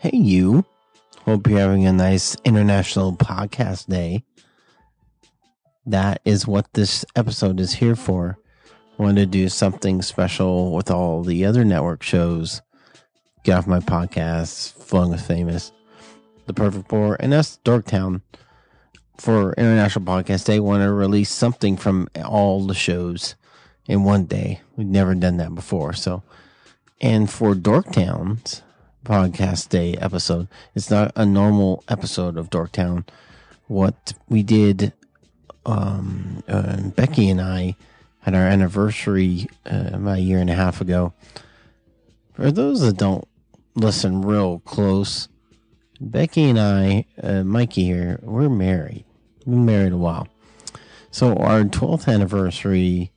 Hey, you. Hope you're having a nice International Podcast Day. That is what this episode is here for. I wanted to do something special with all the other network shows. Get Off My Podcast, Flung with Famous, The Perfect Four, and us, Dorktown. For International Podcast Day, want to release something from all the shows in one day. We've never done that before. And for Dorktown's Podcast Day episode, it's not a normal episode of Dorktown. What we did, Becky and I had our anniversary about a year and a half ago. For those that don't listen real close, Becky and I, Mikey here, we're married. We've been married a while. So our 12th anniversary,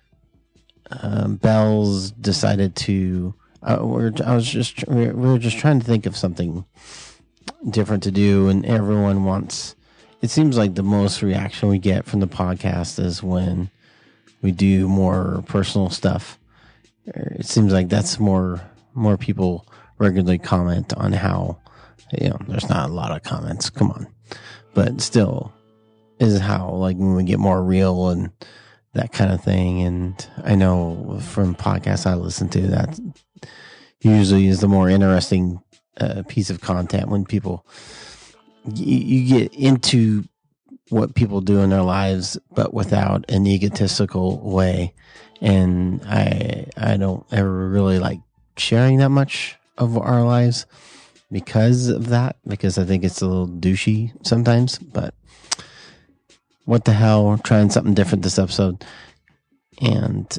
Bells decided to. We were just trying to think of something different to do, and everyone wants. It seems like the most reaction we get from the podcast is when we do more personal stuff. It seems like that's more people regularly comment on how, there's not a lot of comments. Come on, but still, is how like when we get more real and that kind of thing. And I know from podcasts I listen to, that usually is the more interesting piece of content when people you get into what people do in their lives, but without an egotistical way. And I don't ever really like sharing that much of our lives because of that, because I think it's a little douchey sometimes. But what the hell, trying something different this episode. And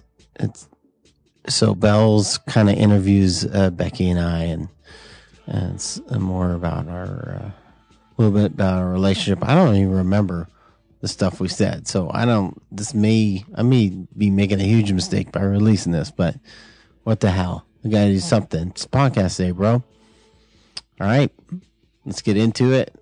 so Bells kind of interviews Becky and I, and it's more about a little bit about our relationship. I don't even remember the stuff we said, so I may be making a huge mistake by releasing this, but what the hell? We gotta do something. It's podcast day, bro. All right, let's get into it.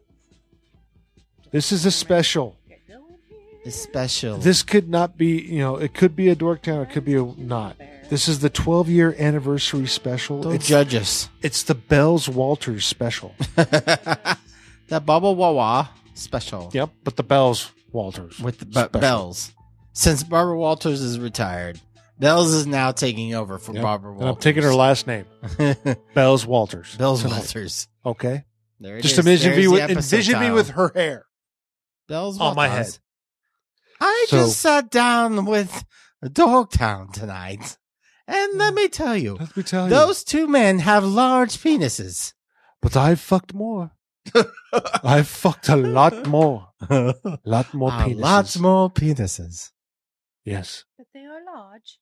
This is a special. It's special. This could not be, it could be a Dorktown, it could be a not. This is the 12-year anniversary special. Don't judge us. It's the Bells Walters special. That Baba Wawa special. Yep, but the Bells Walters. With the Bells. Since Barbara Walters is retired, Bells is now taking over for Barbara Walters. And I'm taking her last name. Bells Walters. Bells Walters. Okay. There it Just is. envision me with her hair. Bells Walters. On my head. I just sat down with Dogtown tonight. And let me tell you, those two men have large penises. But I fucked more. I fucked a lot more. Lot more penises. Lots more penises. Yes. But they are large.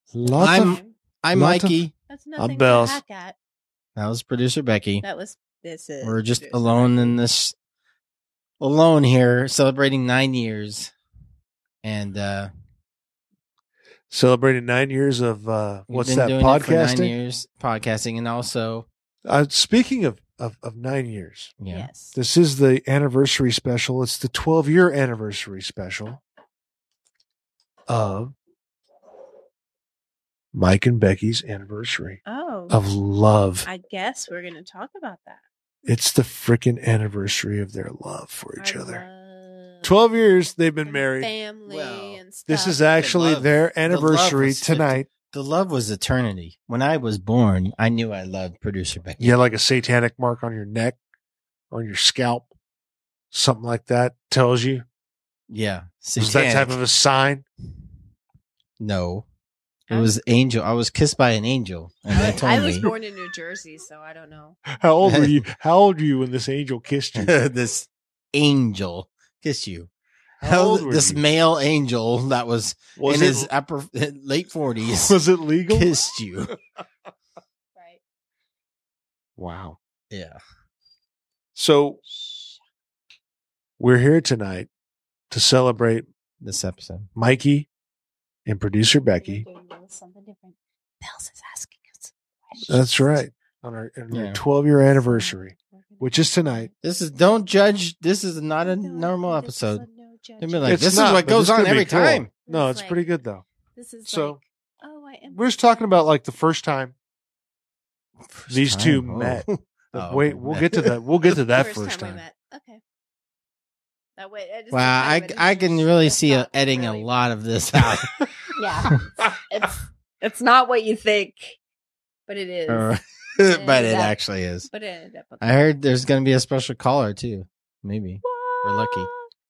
I'm Mikey. That's nothing Bells. to hack at. That was producer Becky. We're just alone alone here, celebrating 9 years. And celebrating 9 years of what's that, podcasting? For 9 years podcasting, and also speaking of 9 years. Yeah. Yes. This is the anniversary special. It's the 12-year anniversary special of Mike and Becky's anniversary of love. I guess we're going to talk about that. It's the freaking anniversary of their love for each other. 12 years they've been married. Family and stuff. This is actually their anniversary tonight. The love was eternity. When I was born, I knew I loved producer Becky. You had like a satanic mark on your neck or on your scalp. Something like that tells you. Yeah. Was that type of a sign? No. It was angel. I was kissed by an angel. And they told I was me. born in New Jersey, so I don't know. How old were you? How old were you when this angel kissed you? This angel kissed you. How old were this you? male angel that was in his late 40s. Was it legal? Kissed you. Right. Wow. Yeah. So we're here tonight to celebrate this episode. Mikey and producer Becky. We're doing something different. Bells is asking us questions. That's right. On our 12-year anniversary, which is tonight. Don't judge. This is not a normal episode. They'd be like, It's this not, is what but goes this on could be every cool. time. No, It's it's like- pretty good though. This is So I am. we're just talking about like the first time these two Oh. met. Oh, Wait, we'll get to that. We'll get to that first we time. met. Okay. That way, I just Wow, I can really see editing a lot of this out. Yeah, it's not what you think, but it is. But it actually is. But it ended up. I heard there's going to be a special caller too. Maybe we're lucky.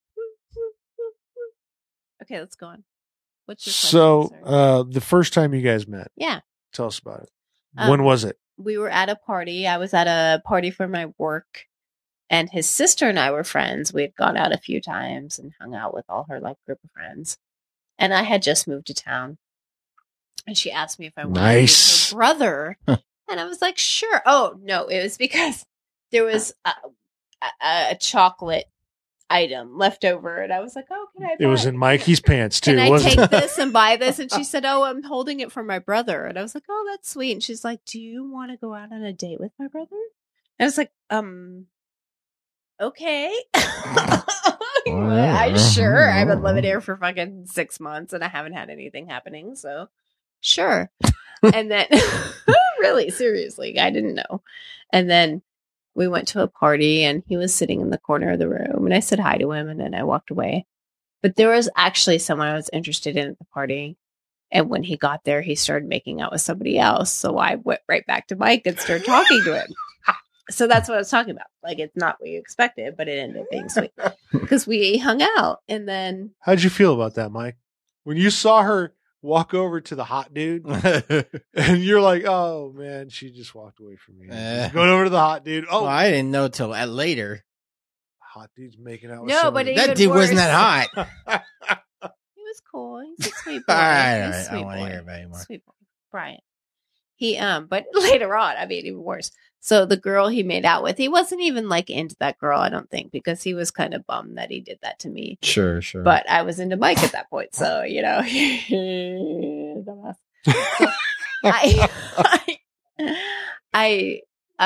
Okay, let's go on. What's your So, question, sir? the first time you guys met, Yeah, tell us about it. When was it? we were at a party. I was at a party for my work, and his sister and I were friends. We had gone out a few times and hung out with all her like group of friends. And I had just moved to town, and she asked me if I wanted to meet her brother, and I was like, "Sure." Oh no, it was because there was a chocolate item left over, and I was like, "Oh, can I?" It was in Mikey's pants too. Can I wasn't take it? this and buy this? And she said, "Oh, I'm holding it for my brother." And I was like, "Oh, that's sweet." And she's like, "Do you want to go out on a date with my brother?" And I was like, okay. I'm sure. I've been living here for fucking 6 months and I haven't had anything happening. So sure. And then really, seriously, I didn't know. And then we went to a party and he was sitting in the corner of the room and I said hi to him and then I walked away. But there was actually someone I was interested in at the party. And when he got there, he started making out with somebody else. So I went right back to Mike and started talking to him. So that's what I was talking about. Like, it's not what you expected, but it ended up being sweet because we hung out. And then, How'd you feel about that, Mike? When you saw her walk over to the hot dude, and you're like, "Oh man, she just walked away from me." She's going over to the hot dude. Oh, Well, I didn't know till later. hot dude's making out with No, somebody. but That dude wasn't that hot. he was cool. He's a sweet boy. All right, He's a I sweet don't want to boy. hear about it anymore. Sweet boy. Brian. He, but later on, I mean, even worse. So the girl he made out with, he wasn't even like into that girl, I don't think, because he was kind of bummed that he did that to me. Sure. But I was into Mike at that point, so you know, dumbass. So I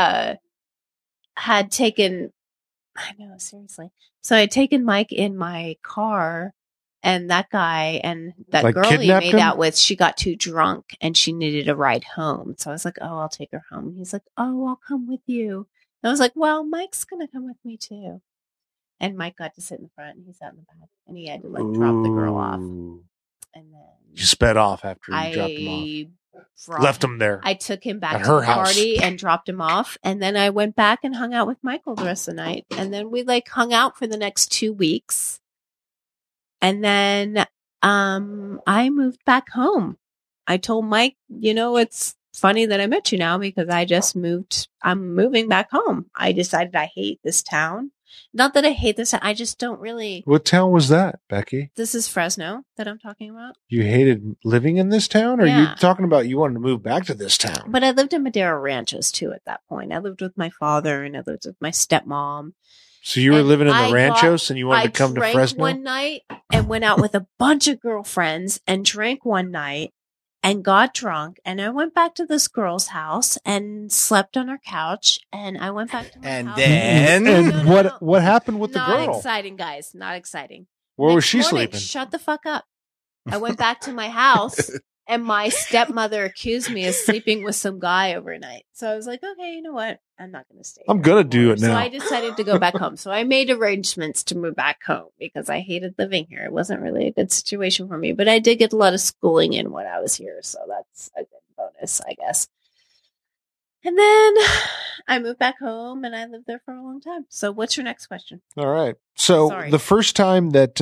had taken. I know, seriously. So I had taken Mike in my car, and that guy and that Like girl he kidnapped made him? out with, she got too drunk and she needed a ride home. So I was like, "Oh, I'll take her home." He's like, "Oh, I'll come with you." And I was like, "Well, Mike's gonna come with me too." And Mike got to sit in the front, and he sat in the back, and he had to like drop the girl off. Ooh. And then You sped off after you dropped him off. Left him there. I took him back At to her the house. party and dropped him off. And then I went back and hung out with Michael the rest of the night. And then we like hung out for the next 2 weeks. And then I moved back home. I told Mike, you know, it's funny that I met you now because I just moved. I'm moving back home. I decided I hate this town. Not that I hate this. I just don't really. What town was that, Becky? This is Fresno that I'm talking about. You hated living in this town, or Yeah. you talking about you wanted to move back to this town? But I lived in Madera Ranches too at that point. I lived with my father and I lived with my stepmom. So you were And living in the I ranchos, and you wanted I to come to drank Fresno? one night and went out with a bunch of girlfriends and drank one night and got drunk. And I went back to this girl's house and slept on her couch. And I went back to my And house. then- And No. what happened with the Not girl? exciting, guys. Not exciting. Where was Next she morning, sleeping? Shut the fuck up. I went back to my house and my stepmother accused me of sleeping with some guy overnight. So I was like, okay, you know what? I'm not going to stay. I'm here gonna do anymore. it So now. I decided to go back home. So I made arrangements to move back home because I hated living here. It wasn't really a good situation for me, but I did get a lot of schooling in when I was here. So that's a good bonus, I guess. And then I moved back home and I lived there for a long time. So what's your next question? All right. So Sorry. the first time that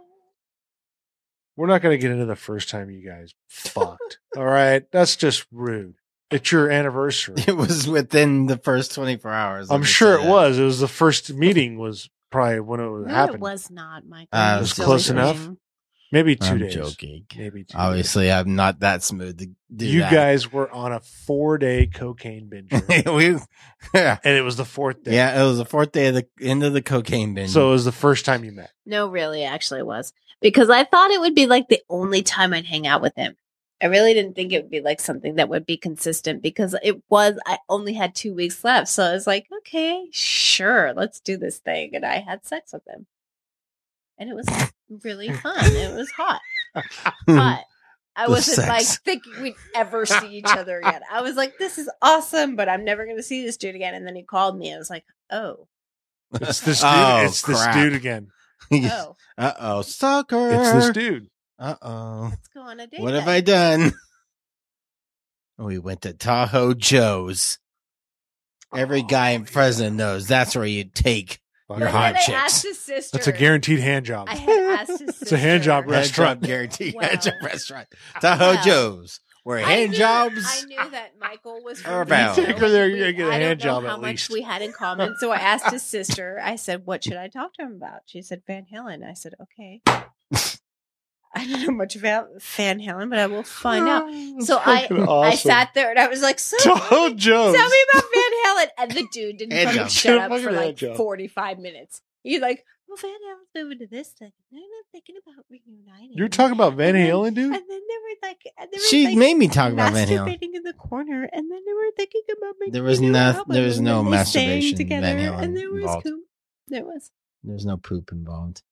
we're not going to get into the first time you guys fucked. All right, that's just rude. It's your anniversary. It was within the first 24 hours. I'm sure it was. It was the first meeting. Was probably when it No, happened. it was not, Michael. It You was silly close enough. thing. Maybe 2 I'm days. joking. Maybe 2 Obviously, I'm not that smooth to days. do You that. guys were on a 4-day cocaine binge, and yeah. it was the 4th day. Yeah, it was the fourth day of the end of the cocaine binge. So it was the first time you met. No, really, actually, it was because I thought it would be like the only time I'd hang out with him. I really didn't think it would be like something that would be consistent because it was. I only had 2 weeks left, so I was like, okay, sure, let's do this thing, and I had sex with him, and it was really fun. It was hot. I The wasn't sex. like thinking we'd ever see each other again. I was like, this is awesome, but I'm never going to see this dude again. And then he called me. I was like, oh, It's this dude. Oh, it's this crap. dude again. oh, Uh-oh, stalker. It's this dude. Uh-oh. let's go on a date. What have then. I done? We went to Tahoe Joe's. Every guy in Fresno knows that's where you take But your then hot I chicks. asked his sister. That's a guaranteed hand job. I had asked his sister. It's a hand job Hand restaurant. job guarantee. Well- Hand job restaurant. Tahoe Well, Joe's. Where I hand knew- jobs. I knew that Michael was Or from about. Fresno, You take her there, and you're gonna get a I hand don't know job how at much least. we had in common. So I asked his sister. I said, "What should I talk to him about?" She said, "Van Halen." I said, "Okay." I don't know much about Van Halen, but I will find out. That's So I fucking awesome. sat there and I was like, "So Tahoe Joe's. tell me about Van Halen." And the dude didn't Hand fucking job. shut up Fucking for hand like job. 45 minutes. He's like, "Well, Van Halen's moving to this thing. They're not thinking about reuniting." You're talking about Van And then- Halen, dude? And then they were like, She made me talk about Van Halen. masturbating in the corner, and then they were thinking about making There was a new no- album, there was and no then they sang masturbation in together, Van Halen and there was involved. There was. There's no poop involved.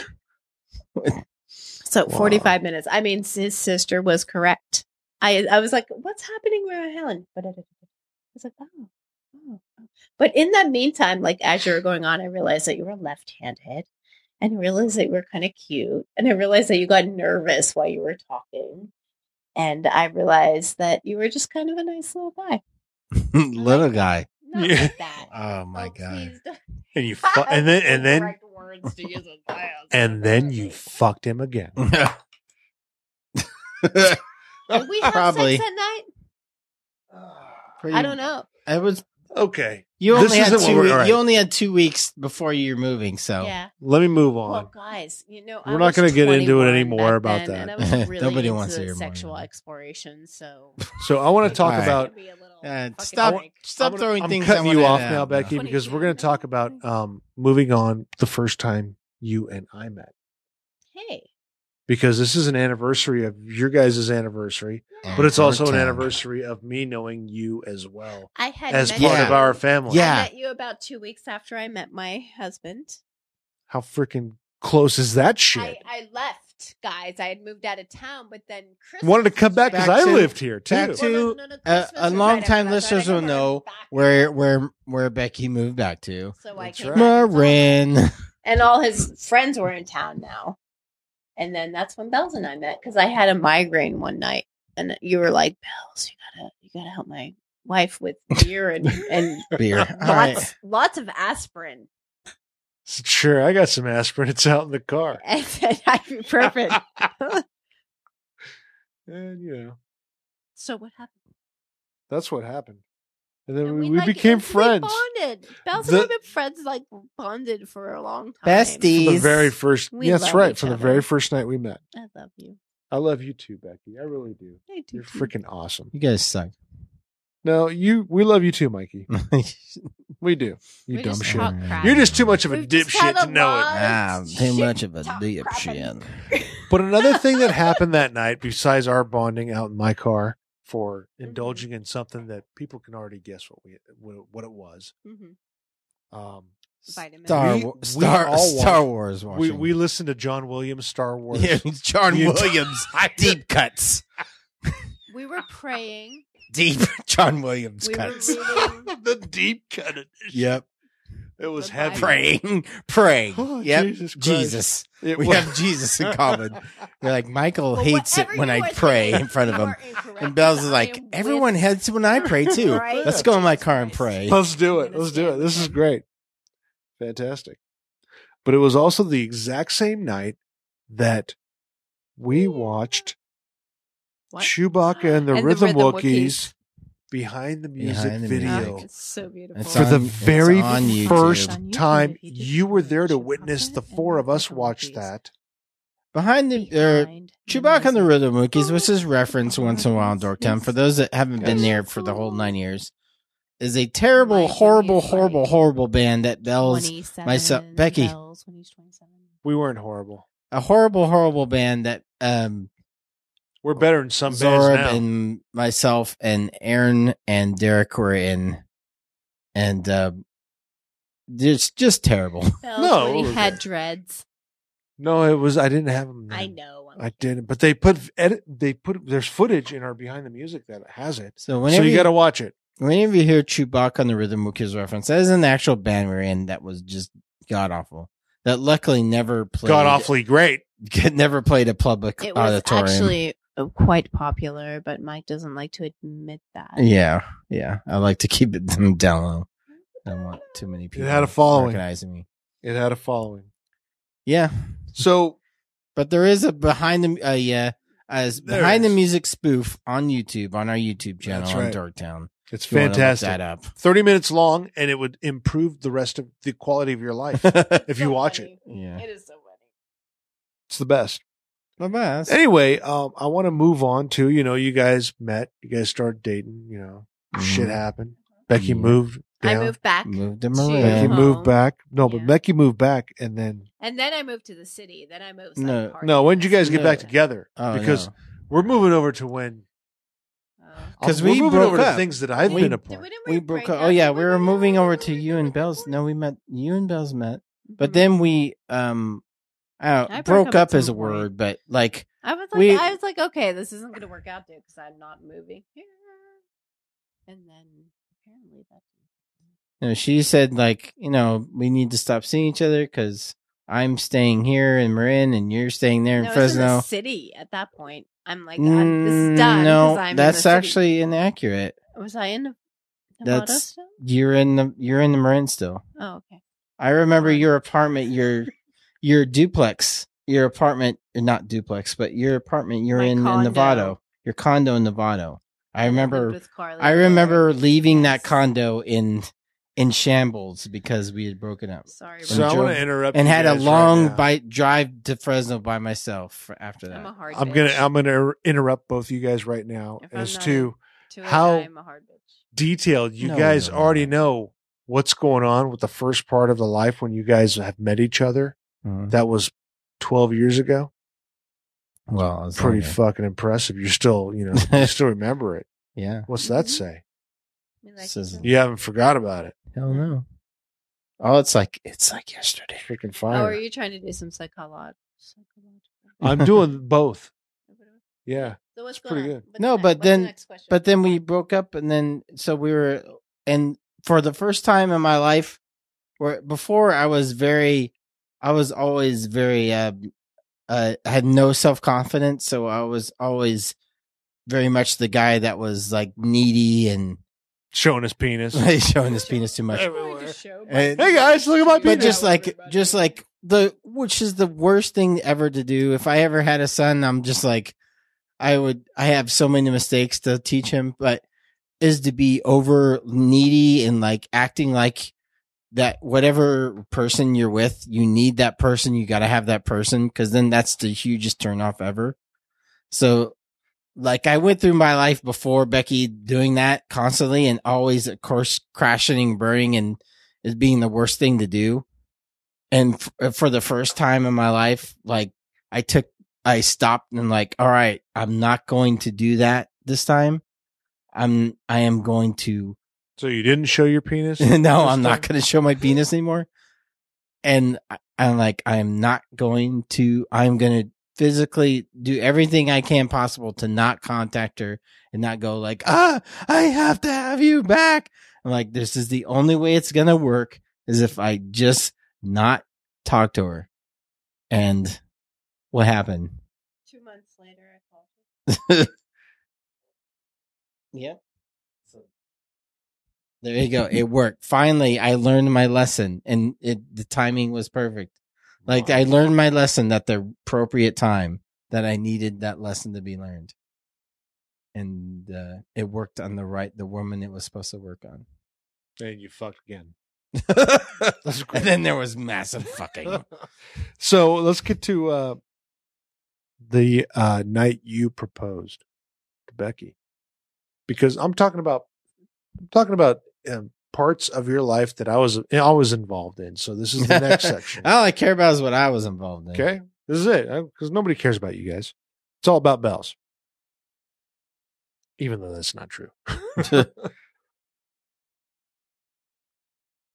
So Wow. 45 minutes. I mean, his sister was correct. I was like, what's happening with Helen? But I was like, oh. But in that meantime, like as you were going on, I realized that you were left-handed, and I realized that you were kind of cute, and I realized that you got nervous while you were talking, and I realized that you were just kind of a nice little guy. Little guy. Not Yeah. like that. Oh my Oh, god. please don't- And you and then Correct words to use in class. and then you fucked him again. Did we have Probably. sex at night? Pretty- I don't know. It was. Okay. You This only had isn't what 2 we're- weeks. all right. You only had 2 weeks before you're moving, so Yeah. Let me move Well, on. guys, you know, We're not going gonna to get into it anymore about then, and that. I was really Nobody into wants to hear more sexual about it. exploration. So So I want to talk All right. about. It'd be a little fucking stop break. stop throwing I'm things. cutting I you wanna off add now, out. Becky, because we're going to talk about moving on the first time you and I met. Hey, Because this is an anniversary of your guys' anniversary, but it's also an anniversary of me knowing you as well I had as met part Yeah. of you- our family. Yeah. I met you about 2 weeks after I met my husband. How freaking close is that shit? I left, guys. I had moved out of town, but then Chris Wanted to come back because Back I to- lived here too. back to- a long time listeners will know where Becky moved back to. So I That's came right. back and saw him. Marin. And all his friends were in town now. And then that's when Bells and I met because I had a migraine one night, and you were like, "Bells, you gotta help my wife with beer and Beer. All right. lots of aspirin." Sure, I got some aspirin. It's out in the car. And then I'd be perfect. And you know, So what happened? that's what happened. And then And we like, became we friends. bonded. Bells The- and I have been friends, like bonded for a long time. Bestie. From the very first, We yeah, that's love right. each From the other. very first night we met. I love you. I love you too, Becky. I really do. I do You're too. freaking awesome. You guys suck. No, we love you too, Mikey. We do. You We dumb just shit. talk crap. You're just too much of a We've just dipshit had to a know it. lot. Too much of a Talk dipshit. But another thing that happened that night, besides our bonding out in my car for indulging in something that people can already guess what it was. Mhm. Um, Vitamin. Star Wars watching. we listened to John Williams' Star Wars. Yeah, John The entire- Williams. Deep cuts. We were praying. Deep John Williams We were cuts. reading. The deep cut edition. Yep. It was The heavy. Bible. Praying. Oh, Yep. Jesus Christ. Jesus. It We was- have Jesus in common. You're like, Michael But hates it whatever when you I are pray saying, in front of you him. are incorrect, And Bells is because I like, am everyone with- hates it when I pray too. Right? Let's go in my car and pray. Let's do it. I'm gonna Let's do stand it. This with is him. great. Fantastic. But it was also the exact same night that we watched What? Chewbacca and the And the Rhythm Rhythm Wookiees behind the music Behind the video. Oh, it's so beautiful. It's For the on- very it's on YouTube. first It's on YouTube time, if you just you were search there to Chewbacca witness the and four of the us Rhythm watch Wookiees. that. Behind the Behind Chewbacca and the music. Rhythm Wookiees, which is referenced once in a while in Dorktown, for those that haven't been there for the whole 9 years, is a terrible, Like when horrible, he's horrible, like horrible band that bells 27 myself- Becky. bells when he's 27. We weren't horrible. a horrible, horrible band that We're better than some bands Zorb now. and myself and Aaron and Derek were in, and it's just terrible. Bells No, when it he was had there. dreads. No, it was. I didn't have them. I know. one. I didn't, but they put there's footage in our behind the music that has it. So you got to watch it. Whenever you hear Chewbacca on the Rhythm Book Kids reference, that is an actual band we're in that was just god awful. That luckily never played. God awfully great. Never played a public It was auditorium. actually quite popular, but Mike doesn't like to admit that. Yeah. I like to keep it down low. I don't want too many people. It had a following. Recognizing me. It had a following. Yeah. So, but there is a behind the music spoof on YouTube, on our YouTube channel on Dorktown. It's fantastic. Look that up. 30 minutes long, and it would improve the rest of the quality of your life if you watch it. Yeah. It is so funny. It's the best. The best. Anyway, I want to move on to, you guys met, you guys started dating, shit happened. Becky moved down. I moved back. Moved to Becky Marin. moved back. No, but Yeah. Becky moved back, and then I moved to the city. Then I moved. no. When did you guys get No. back together? Oh, Because no. we're moving over to when. 'Cause we're we moving broke over to up. things that I've been a part. We broke up. Oh yeah, we were moving over to you and Bell's. No, we met. You and Bell's met, but then we broke up as a word, but like I was like, okay, this isn't going to work out, dude, because I'm not moving here. And then apparently that. she said like we need to stop seeing each other because I'm staying here in Marin and you're staying there in It's Fresno. in the city at that point. I'm like, this is done. No, 'cause I'm that's in the actually city. inaccurate. Was I in Nevada That's still? you're in the Marin still. Oh, okay. I remember your apartment, your duplex, your apartment, not duplex, but your apartment you're My in condo. Novato, your condo in Novato. I lived remember with Carly I before. remember leaving that Yes. condo in shambles because we had broken up Sorry, So I drove- want to interrupt and you had a guys long right now. drive to Fresno by myself after that. I'm a hard. I'm bitch. gonna interrupt both you guys right now If I'm as not to To how- I'm a hard bitch. detailed you No, guys no, already no. know what's going on with the first part of the life when you guys have met each other. Mhm. That was 12 years ago. Well, it's Pretty longer. fucking impressive. You're still, you still remember it. Yeah. What's that Mhm. say? You like Says- it? You haven't forgot about it. Hell no. Oh, it's like yesterday. Freaking Oh, fire. are you trying to do some psychological? I'm doing both. Yeah. So what's It's pretty going on? good. What's No, next? but What's the then- next question? But then we broke up, and then so we were, and for the first time in my life, where before I was always very, I had no self confidence, so I was always very much the guy that was like needy and Showing his penis. showing his penis too much. Everywhere. And- Hey guys, look at my But penis. just like which is the worst thing ever to do. If I ever had a son, I'm just like, I have so many mistakes to teach him, but is to be over needy and like acting like that whatever person you're with, you need that person. You got to have that person. 'Cause then that's the hugest turnoff ever. So like I went through my life before Becky doing that constantly and always, of course, crashing and burning and it being the worst thing to do. And for the first time in my life, like I stopped and like, all right, I'm not going to do that this time. I am going to, So you didn't show your penis? no, I'm not going to show my penis anymore. And I'm like, I'm going to physically do everything I can possible to not contact her and not go like, I have to have you back. I'm like, this is the only way it's going to work is if I just not talk to her. And what happened? 2 months later, I called her. Yep. There you go. It worked. Finally, I learned my lesson and the timing was perfect. Like I learned my lesson at the appropriate time that I needed that lesson to be learned. And it worked on the woman it was supposed to work on. And you fucked again. And then there was massive fucking. So let's get to the night you proposed to Becky, because I'm talking about parts of your life that I was involved in. So this is the next section. All I care about is what I was involved in. Okay, this is it, because nobody cares about you guys. It's all about bells, even though that's not true.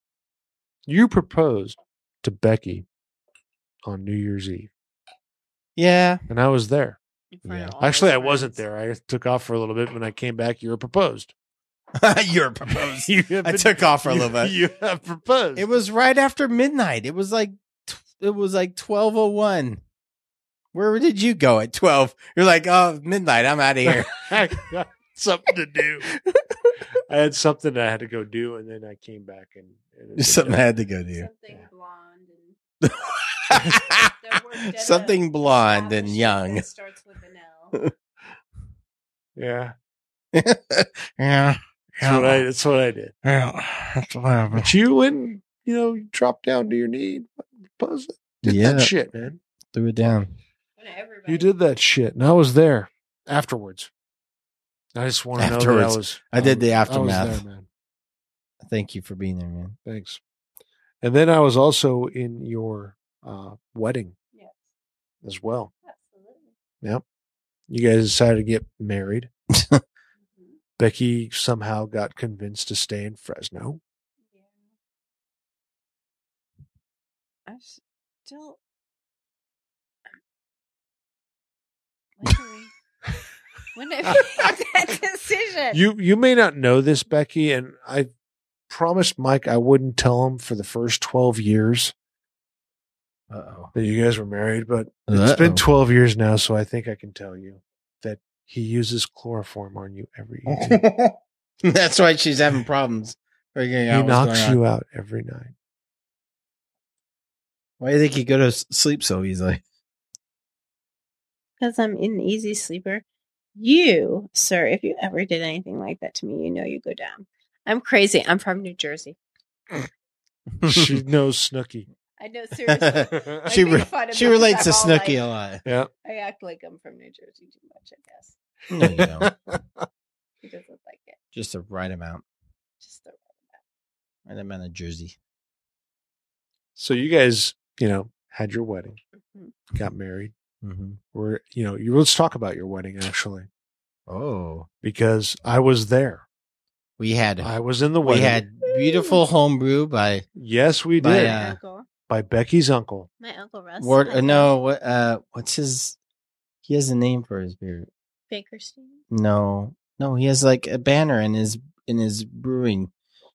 You proposed to Becky on New Year's Eve. Yeah. And I was there. In front of all Actually, his I wasn't friends. there. I took off for a little bit. When I came back, you were proposed. You're proposed. You have I took off for a little bit. You have proposed. It was right after midnight. It was like 12:01. Where did you go at 12? You're like, oh, midnight. I'm out of here. I got something to do. I had something I had to go do, and then I came back and Something I had to go do. Something blonde and that worked at Something a blonde and establishment young. that starts with an L. Yeah, Yeah. that's what I did. Yeah. That's what happened. But you went, you dropped down to your knee, proposed. Did Yeah. that shit, man. Threw it down. When everybody- You did that shit, and I was there afterwards. I just want to know that Afterwards. I did the I was aftermath. there, man. Thank you for being there, man. Thanks. And then I was also in your wedding Yes, as well. absolutely. Yep. You guys decided to get married. Mhm. Becky somehow got convinced to stay in Fresno. Yeah. I still. When did we make that decision? You may not know this, Becky, and I promised Mike I wouldn't tell him for the first 12 years Uh-oh. that you guys were married, but it's been Uh-oh. 12 years now, so I think I can tell you that he uses chloroform on you every evening. That's why she's having problems figuring He out what's knocks going on. you out every night. Why do you think you go to sleep so easily? Because I'm an easy sleeper. You, sir, if you ever did anything like that to me, you go down. I'm crazy. I'm from New Jersey. She knows Snooki. I know, seriously. She make re- fun of she me relates to because I'm all Snooki like- a lot. Yeah. I act like I'm from New Jersey too much, I guess. No, you don't. He doesn't like it. Just the right amount. Just the Right amount of Jersey. So you guys, had your wedding, Mhm. got married. Mm-hmm. Let's talk about your wedding actually, Oh. because I was there. We had I was in the wedding. beautiful homebrew by Yes, we By, did. Yeah. uncle. By Becky's uncle. My uncle Russ. Ward. I No, what's his? He has a name for his beer. Bakerstein. No, he has like a banner in his brewing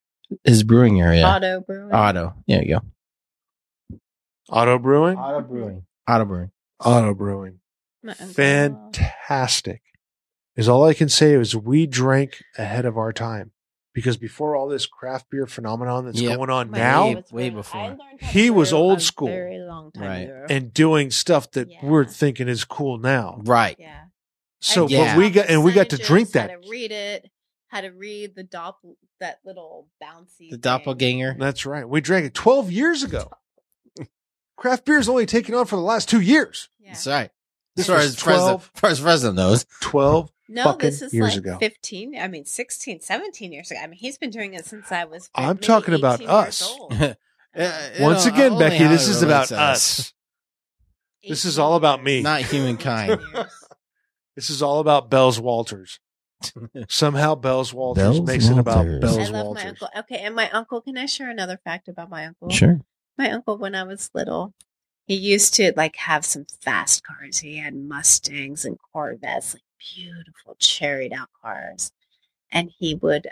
area. Auto Brewing. Auto. There you go. Auto Brewing? Auto brewing. Auto Brewing. My uncle. Fantastic. Is all I can say is we drank ahead of our time. Because before all this craft beer phenomenon that's Yep. going on My now, uncle was way really- before. I learned how He to was brew old a school. Very long time Right. ago. and doing stuff that Yeah. we're thinking is cool now. Right. Yeah. So, Yeah. but we got to drink that. How to read it. How to read that little bouncy. The thing. doppelganger. That's right. We drank it 12 years ago. Craft beer's only taken on for the last 2 years. Yeah. That's right. This As far was as Fresno, 12 knows. 12 No, fucking this is years like ago. 15. 16, 17 years ago. I mean, he's been doing it since I was. I'm maybe talking about 18 years us. old. Once again, only Becky, how this it is about relates to us. This is 18 all about years. me. Not humankind. 18 years. This is all about Bells Walters. Somehow Bells Walters Bells makes it about Walters. Bells I love Walters. my uncle. Okay, and my uncle. Can I share another fact about my uncle? Sure. My uncle, when I was little, he used to like have some fast cars. He had Mustangs and Corvettes, like beautiful cherried out cars, and he would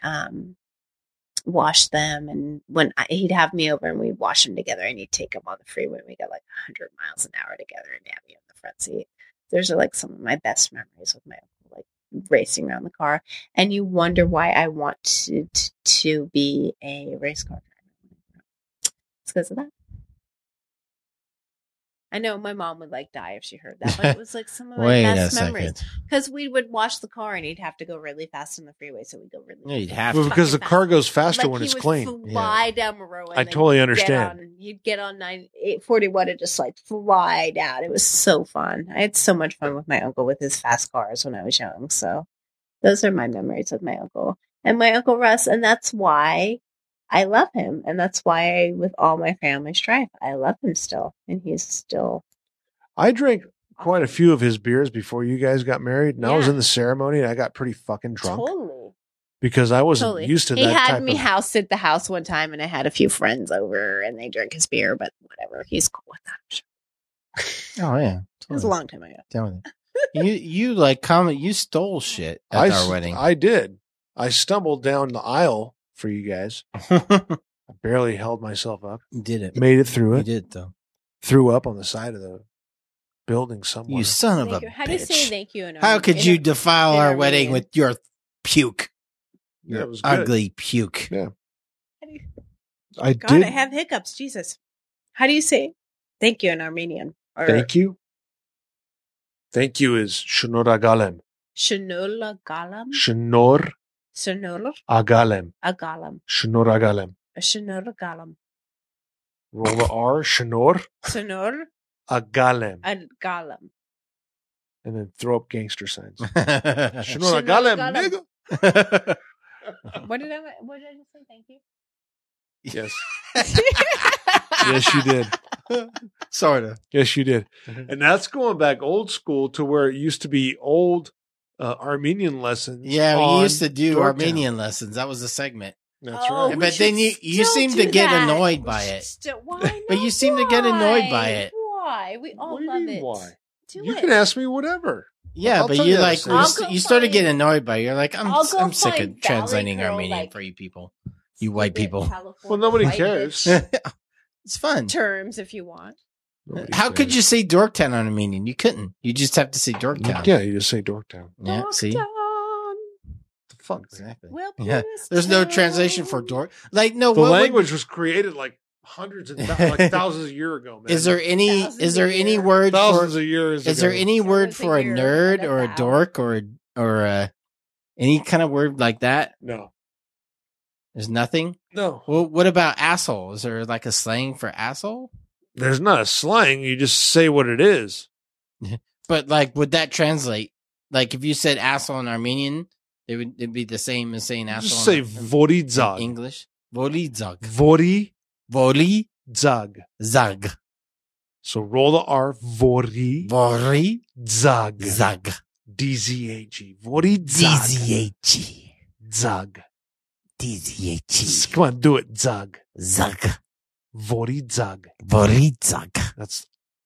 wash them. And he'd have me over, and we'd wash them together, and he'd take them on the freeway. And we got like 100 miles an hour together, and have me in the front seat. Those are like some of my best memories with my uncle, like racing around the car. And you wonder why I want to be a race car driver. It's because of that. I know my mom would like die if she heard that, but it was like some of my Wait a best memories. second. Because we would wash the car and he'd have to go really fast on the freeway, so we'd go really. Yeah, you'd have Well, to. because the fucking car fast. goes faster Like, when he it's would clean. Fly down Monroe. I totally understand. You'd get on 841 and just like fly down. It was so fun. I had so much fun with my uncle with his fast cars when I was young. So those are my memories with my uncle and my uncle Russ, and that's why I love him, and that's why with all my family strife, I love him still, and he's still. I drank quite a few of his beers before you guys got married, and I was Yeah. in the ceremony and I got pretty fucking drunk Totally. because I wasn't Totally. used to He that had type me of. house at the house one time, and I had a few friends over, and they drank his beer. But whatever, he's cool with that. I'm sure. Oh yeah, It was a long time ago. Down with it. You like comment? You stole shit at our wedding. I did. I stumbled down the aisle for you guys. I barely held myself up. You did it. Made it through You it. did though. Threw up on the side of the building somewhere. You son of Thank a you. How bitch! do you say thank you? How could you defile our wedding with your puke? Yeah, Your it was good. ugly puke. Yeah. I God, did. I have hiccups. Jesus. How do you say thank you in Armenian? Or Thank you. Thank you is Shnor Agalem. Shnor Galam? Shnor Shnor Agalem. Agalam. Shnor Agalem. Shnor Galam. Roll the R. Shnor Shnor Agalem. Agalam. And then throw up gangster signs. Shnor Shnor Agalem, nigga. What did I just say? Thank you. Yes. Yes, you did. Sort of. Yes, you did. And that's going back old school to where it used to be old Armenian lessons. Yeah, we on used to do Dorktown. Armenian lessons. That was a segment. That's Oh, right. we But then should you still seem do to get that. annoyed We by should it. still- why not? But you seem to get annoyed by it. Why? We all What do you love mean, it. why? Do You it. can ask me whatever. Yeah, I'll but tell you you like that story. I'll you go started find- getting annoyed by it. You're like, I'll go I'm sick find of translating Valley Girl, Armenian like, for you people. You white people. California Well, nobody white cares. bitch It's fun. terms, if you want. Nobody How could cares. you say Dorktown on Armenian? You couldn't. You just have to say Dorktown. Yeah, you just say Dorktown. Yeah, see? Dorktown. The fuck? Exactly. Well, Yeah. please There's no tell. translation for Dork. Like, no, The what would- language was created like hundreds and like thousands of years ago, man. is there any Thousands a word thousands for of years is ago. there any word was a for a year nerd and a or a thou. dork or any kind of word like that? No. There's nothing. No. Well, what about asshole? Is there like a slang for asshole? There's not a slang. You just say what it is. But like, would that translate? Like, if you said asshole in Armenian, it'd be the same as saying asshole. Just say in voridzag. English. Volidzag. Voridzag. Volidzag. So roll the R. Voridzag. Voridzag. D-Z-A-G. Voridzag. D-Z-A-G. Zag. D-Z-A-G. Come on, do it. Zag. Zag. Voridzag. Voridzag. That's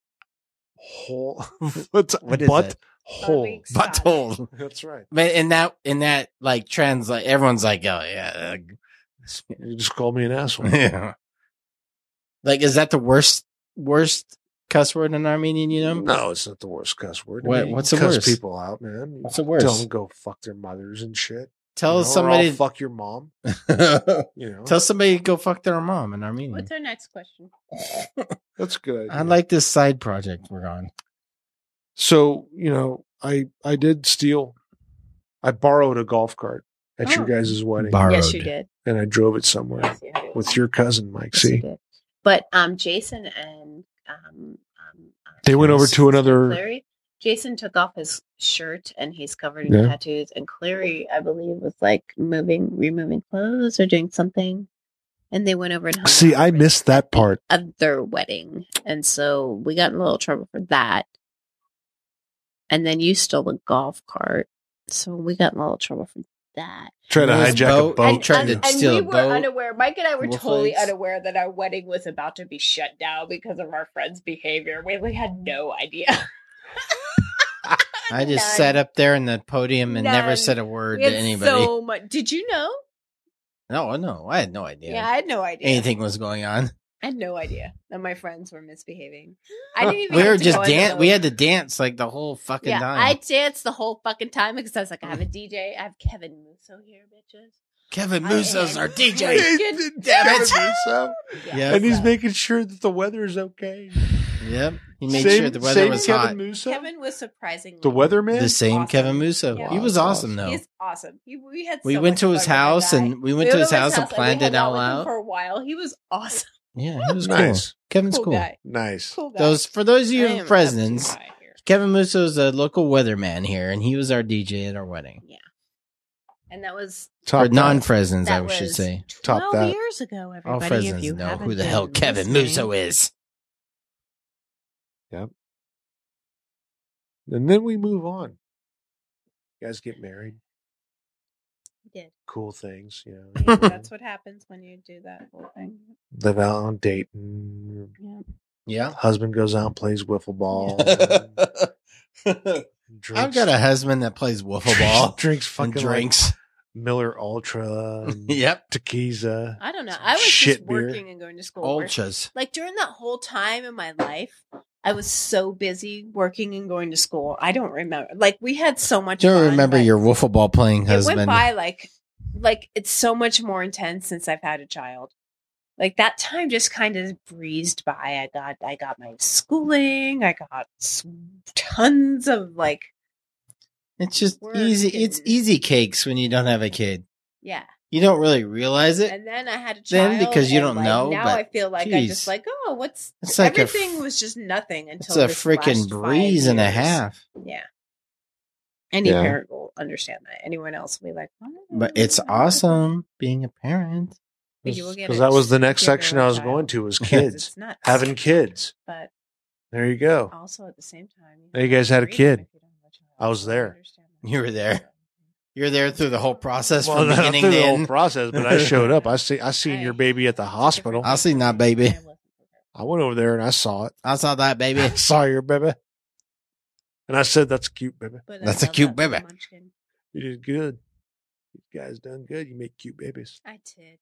hole. What's What is butt it? hole? Butthole. That's right. But in that like translate, everyone's like, oh yeah. You just called me an asshole. Yeah. Like, is that the worst cuss word in Armenian, you know? No, it's not the worst cuss word. What's the cuss worst? people out, man. What's the worst? Tell them to go fuck their mothers and shit. Tell You know, or somebody I'll fuck your mom. tell You know, somebody to go fuck their mom in Armenian. What's our next question? that's a good. I Idea. like this side project we're on. So I did steal. I borrowed a golf cart at your Oh. guys' wedding, Yes, you did. and I drove it somewhere Yes, you did. with your cousin Mike. Yes, you See, did. But Jason and they went over to another. Clary. Jason took off his shirt and he's covered in Yeah. tattoos. And Clary, I believe, was like removing clothes or doing something. And they went over and hung See, out I for missed that part. of their wedding, and so we got in a little trouble for that. And then you stole a golf cart, so we got in a little trouble for that. Trying to Those hijack boat- a boat. and tried to and steal we a were boat. unaware. Mike and I were Wolf totally legs. unaware that our wedding was about to be shut down because of our friend's behavior. We had no idea. I just None. sat up there in the podium and never None. said a word We to had anybody. so much. Did you know? No, I had no idea. Yeah, I had no idea. Anything was going on. I had no idea that my friends were misbehaving. I didn't even. We get were to just go into dance. We those. had to dance like the whole fucking Yeah, time. I danced the whole fucking time because I was like, I have a DJ. I have Kevin Musso here, bitches. Kevin I Musso's am our DJ. freaking Damn it. Musso. Yeah. And he's making sure that the weather is okay. Yep. He made Same- sure the weather same was Kevin hot. Musso? Kevin was surprisingly The weatherman? The same Awesome. Kevin Musso. Yeah. He was Wow, awesome that's though. He's awesome. We had. We so went much to his fun with that house guy. and we went to his house and we planned hung it all with him out. for a while. He was awesome. Yeah, he was Nice. cool. Kevin's Cool cool. guy. Nice. Cool guy. For those of you I am in a Fresnans, guy here. Kevin Musso's a local weatherman here, and he was our DJ at our wedding. And that was Top For non-Fresnans, I that should was say. 12 Top that. years ago. All Everybody, if Fresnans you know haven't who the been hell Kevin listening. Musso is. And then we move on. You guys get married. We did. Cool things, you know. Yeah, that's what happens when you do that whole thing. Live out on Dayton. Yeah. Yeah. Husband goes out and plays wiffle ball. I've got a husband that plays wiffle ball. Drinks fucking drinks. like Miller Ultra. And Yep. Tequila. I don't know. I was Shit just beer. working and going to school. Ultras. Like during that whole time in my life, I was so busy working and going to school. I don't remember. Like we had so much. Don't fun, remember but your wiffle ball playing It husband. went by like it's so much more intense since I've had a child. Like that time just kind of breezed by. I got my schooling. I got tons of like. It's just Work easy. It's and- easy cakes when you don't have a kid. Yeah. You don't really realize it. And then I had a Then child. because you and, don't like, know, Now but I feel like I geez. just like, oh, what's It's like everything was just nothing It's until a this freaking last 5 breeze and a years. half. Yeah. Any Yeah. parent will understand that. Anyone else will be like, what? But it's awesome being a parent. But you will get Because it. that was the next Give her section a I was child. going to was Because kids. It's nuts. Having kids. But There you go. also at the same time, Now you guys had a freedom kid. if you don't have a child. I was So there. understand that. You were there. You're there through the whole process Well, from not beginning through to the whole end. process, but I showed up. I seen your baby at the hospital. I'll see that baby. I went over there and I saw it. I saw that baby. I saw your baby. And I said, that's a cute baby. But I That's a love cute that little baby. munchkin. You did good. You guys done good. You make cute babies. I did.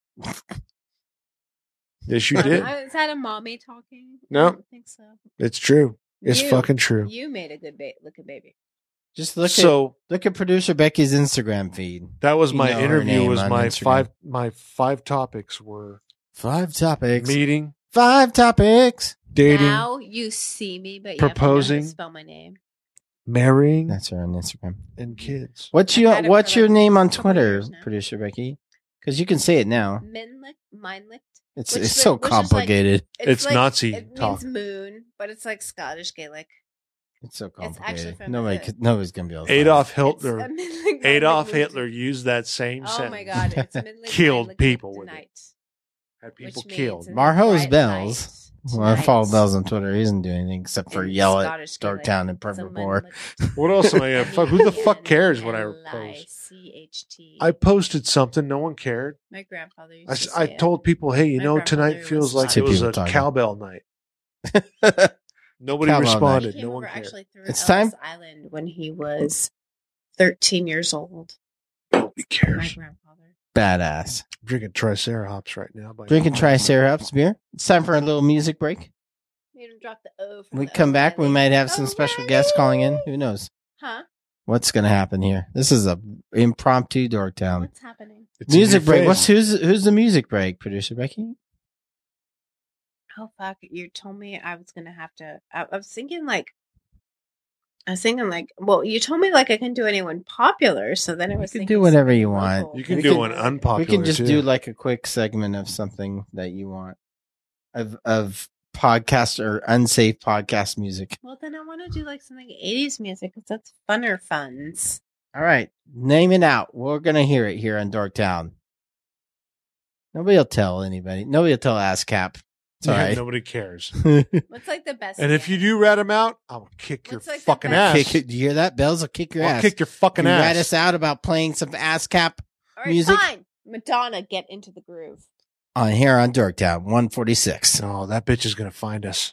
Yes, you did. Is that a mommy talking? No. I don't think so. It's true. It's You- fucking true. You made a good looking baby. Just look So at producer Becky's Instagram feed. that was You my know her interview. name Was on my Instagram. five topics were 5 topics. meeting, 5 topics. dating, Now you see me, but you proposing. have to spell my name. marrying, That's her on Instagram. and kids. What's I've had it what's for your like name on a couple Twitter, years now. producer Becky? Because you can say it now. Mindlicht. It's Which it's li- so which is like- complicated. It's like, Nazi It talk. means moon, but it's like Scottish Gaelic. It's so actually complicated. from Nobody's gonna be able to. Adolf It's Hitler. a Mindlicht Adolf Mindlicht. Hitler used that same Oh sentence. my god! It's Mindlicht Killed Mindlicht people with it. tonight, Had which people means killed. in Marho's bright Bells. light Well, I follow tonight. Bells on Twitter. He doesn't do anything except for In yell at Scottish Gaelic, Darktown and it's a Perfect Poor. Mindlicht. What else am I gonna fuck? Who the fuck cares what I post? M-E-N-L-I-C-H-T. I posted something. No one cared. My grandfather used I, to I say it. told people, hey, you My know, grandmother tonight feels was like Two it was people a talking. cowbell night. Nobody Cowbell night. responded. He No came one over cared. actually through It's Ellis time- Island when he was 13 years old. Nobody My cares. grandfather. Badass. I'm drinking Triceratops right now. Drinking Triceratops beer. It's time for a little music break. Made him drop the O. For We the come back. We O'Reilly. might have some special guests calling in. O'Reilly. Who knows Huh? what's gonna happen here? This is a impromptu Dorktown What's happening? It's in music your break. face. Who's the music break? Producer Becky. Oh fuck! You told me I was gonna have to. I was thinking like. Well, you told me like I can do anyone popular, so then I You was can thinking do whatever something you want. local. You can We do can- one unpopular. We can just too. do like a quick segment of something that you want of podcast or unsafe podcast music. Well, then I want to do like something 80s music because that's funner funs. All right, name it out. We're gonna hear it here on Dorktown. Nobody will tell anybody. Nobody will tell ASCAP. It's all Yeah, right. Nobody cares. What's like the best? And if you band? do rat them out, I'll kick your What's like the fucking best- ass. Kick it. Do you hear that? Bells will kick your I'll ass. kick your fucking You rat ass. us out about playing some ASCAP All right, music? fine. Madonna, get into the groove. on here on Dorktown 146. Oh, that bitch is gonna find us.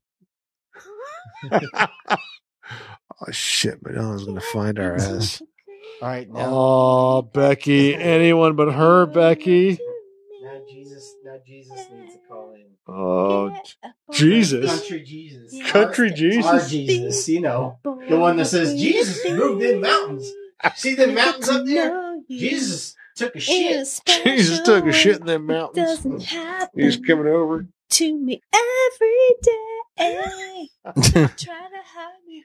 Oh shit, Madonna's gonna find our ass. All right, now. Oh, Becky, anyone but her, Becky. Now Jesus needs to call in. Oh, Jesus. Country Jesus. Country Jesus. Our Jesus, you know. The one that says, Jesus moved in mountains. See them mountains up there? Jesus took a shit. Jesus took a shit in them mountains. Doesn't happen He's coming over. to me every day. Try to hide me.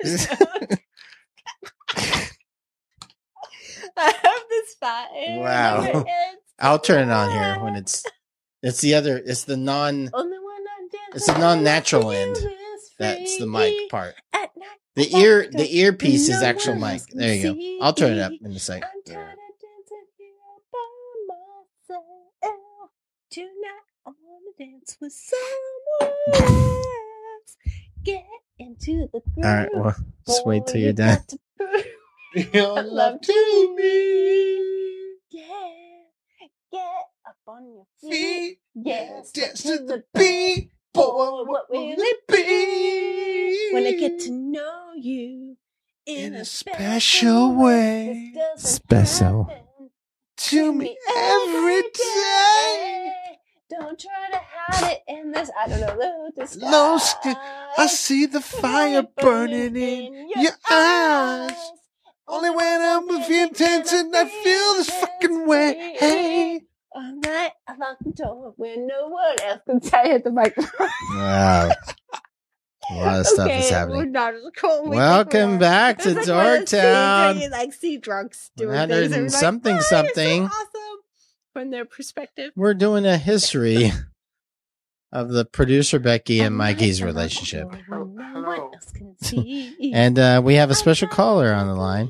I have this fat air. Wow. on my head. I'll turn it on here when it's the non, Only when I dance it's the non-natural with end. you is That's the free. mic part. At night, The earpiece is No actual one mic. else can There you go. see. I'll turn it up in a sec. I'm tired of dancing here by myself. Tonight I wanna dance with someone else. Get into the groove. All right, well, just wait till you're done. Your love to me. Yeah, get up on your feet. Yeah, step Dance to to the the beat. Boy, what will it be when I get to know you in a special way? This doesn't Special. happen To me every day. Don't try to hide it in this, I don't know, Low skin, I see the fire burning in your eyes. Only when I'm with you intense and I feel this fucking way. Hey. All night, I lock the door when no one else can say hit the microphone. Wow. A lot of stuff is We're happening. not as cool. We Welcome think we are. back to It's like one of those scenes where Dorktown. you like see drunks doing 100 things. and And something, like, something. You're so awesome from their perspective. We're doing a history of the producer Becky and Mikey's relationship. No one else can see. And we have a special caller on the line.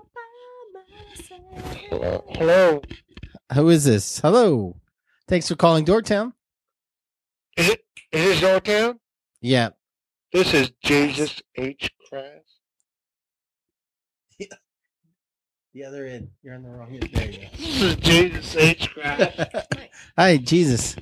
Hello. Who is this? Hello. Thanks for calling Dorktown. Is this your town? Yeah. This is Jesus H. Christ. The other end. You're on the wrong end. There you This is Jesus H. Christ. go. Hi, Jesus.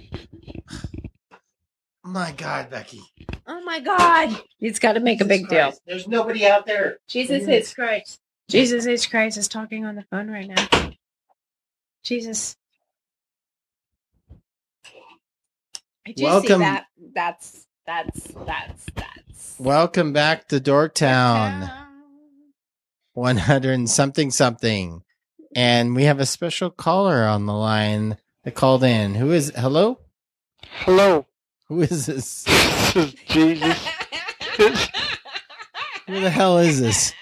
My God, Becky. Oh my God. He's got to make a big deal. There's nobody out there. Jesus H. Christ. Jesus H. Christ is talking on the phone right now. Jesus. I do Welcome. see that. That's. Welcome back to Dorktown. 100 and something something. And we have a special caller on the line that called in. Who is hello? Hello. Who is this? This is Jesus. Who the hell is this?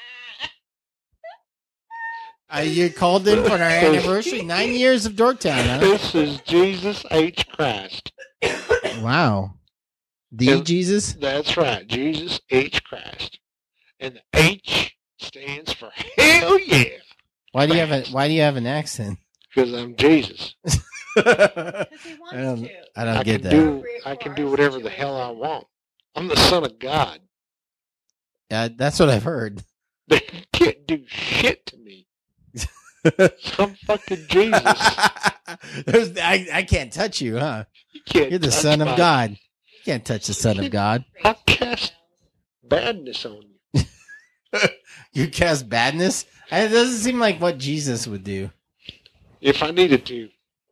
You called in for our anniversary, 9 years of Dorktown, huh? This is Jesus H. Christ. Wow. The Yes. Jesus? That's right. Jesus H. Christ. And the H stands for hell yeah. Why do you have an accent? Because I'm Jesus. I don't get that. I can do whatever the hell I want. I'm the son of God. That's what I've heard. They can't do shit to me. I'm fucking Jesus. I can't touch you, huh? You can't You're the touch son of my- God. You can't touch the son of God. I cast badness on you. You cast badness? It doesn't seem like what Jesus would do. If I needed to.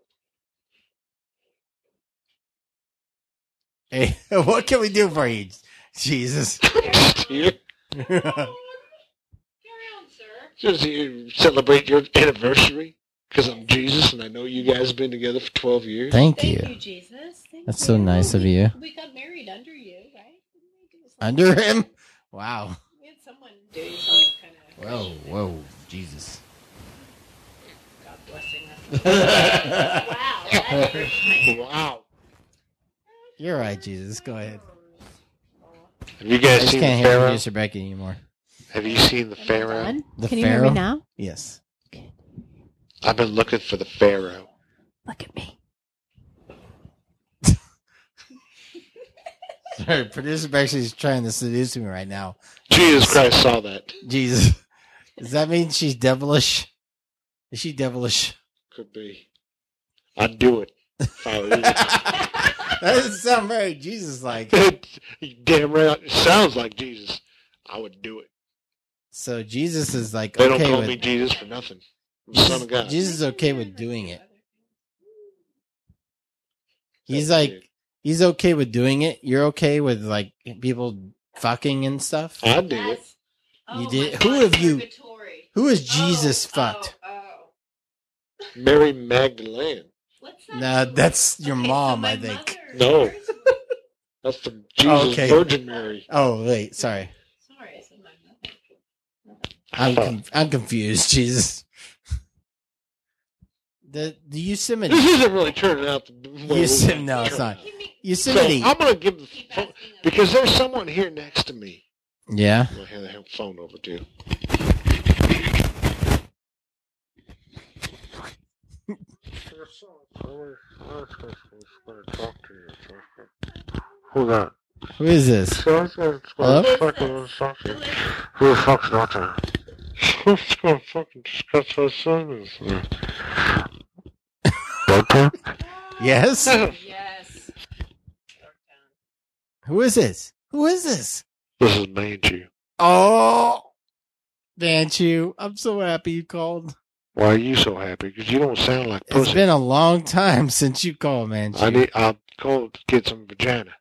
Hey, what can we do for you, Jesus? Here, just here, celebrate your anniversary. Because I'm Jesus and I know you guys have been together for 12 years. Thank Thank you. you, Jesus. Thank That's so nice of you. We got married under you, right? Didn't we do something? Under him? Wow. We had someone doing some kind of. Whoa, Jesus. God blessing us. Wow. That hurts me. Wow. You're right, Jesus. Go ahead. Have you I guys just seen can't the hear Pharaoh? producer Becky anymore. Have you seen the Am I Pharaoh? done? The Can you hear Pharaoh? me now? Yes. I've been looking for the Pharaoh. Look at me. Sorry, producer Becky's trying to seduce me right now. Jesus Christ saw that. Jesus. Does that mean she's devilish? Is she devilish? Could be. I'd do it. If I were you. That doesn't sound very Jesus-like. Damn right. It sounds like Jesus. I would do it. So Jesus is like They don't okay call with me Jesus for nothing. I'm the son of God. Jesus is okay with doing it. He's That's like he's okay with doing it. You're okay with like people fucking and stuff. I do it. You did. Who have you? Who has Jesus fucked? Mary Magdalene. Nah, that's your mom, I think. No. That's the Jesus okay. Virgin Mary. Oh wait, sorry. Sorry, I said my mother. I'm confused. Jesus. The Yosemite. This isn't really turning out the way Yosemite. No, it's not. So Yosemite. I'm going to give the phone, because there's someone here next to me. Yeah. I'm going to hand the phone over to. Hold on. Who is this? Hello? Who the fuck's not there? Who's gonna fucking discuss our service? Doctor? Yes. Yes. Who is this? Who is this? This is Manchu. Oh, Manchu. I'm so happy you called. Why are you so happy? Because you don't sound like It's pussy. been a long time since you called, Manchu. I'll go get some vagina.